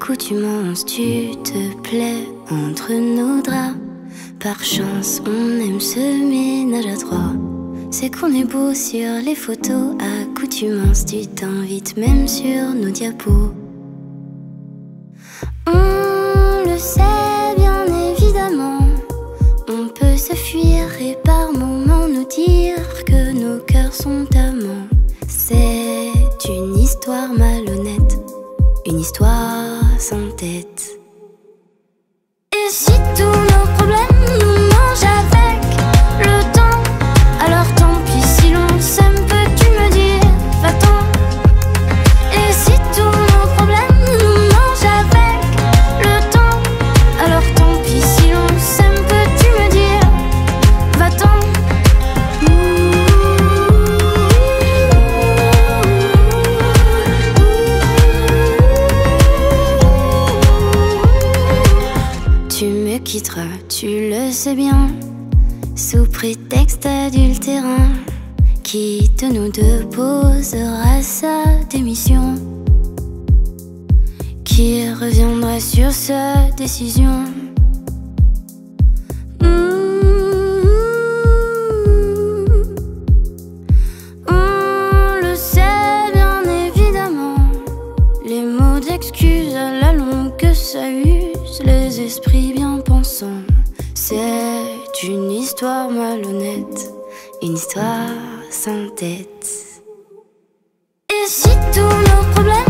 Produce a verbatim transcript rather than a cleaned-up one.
accoutumance, tu te plais entre nos draps. Par chance, on aime ce ménage à trois. C'est qu'on est beau sur les photos, accoutumance, tu t'invites même sur nos diapos. On le sait bien évidemment, on peut se fuir et par moments nous dire que nos cœurs sont amants. C'est une histoire malhonnête, une histoire sans tête. Et si tous nos problèmes nous mangent avec le temps, alors tant pis si l'on s'aime, peux-tu me dire va-t'en? Et si tous nos problèmes nous mangent avec le temps, alors tant pis si l'on s'aime, peux-tu me dire va-t'en? Tu me quitteras, tu le sais bien, sous prétexte adultérin. Qui de nous deux posera sa démission? Qui reviendra sur sa décision? Mmh. On le sait bien évidemment, les mots d'excuse à la longue que ça use les esprits bien pensants. C'est une histoire malhonnête, une histoire sans tête. Et si tous nos problèmes